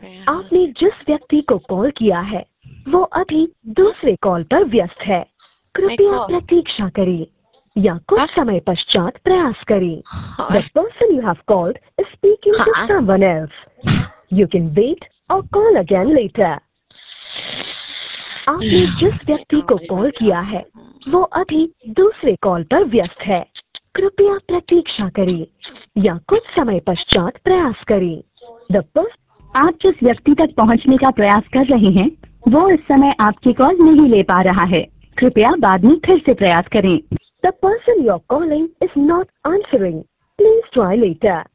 आपने जिस व्यक्ति को कॉल किया है वो अभी दूसरे कॉल पर व्यस्त है। कृपया प्रतीक्षा करें या कुछ समय पश्चात प्रयास करें। The person you have called is speaking to someone else. You can wait or call again later. आपने जिस व्यक्ति को कॉल किया है वो अभी दूसरे कॉल पर व्यस्त है। कृपया प्रतीक्षा करें या कुछ समय पश्चात प्रयास करें। The person आप जिस व्यक्ति तक पहुंचने का प्रयास कर रहे हैं वो इस समय आपकी कॉल नहीं ले पा रहा है। कृपया बाद में फिर से प्रयास करें। The person you're calling is not answering. Please try later.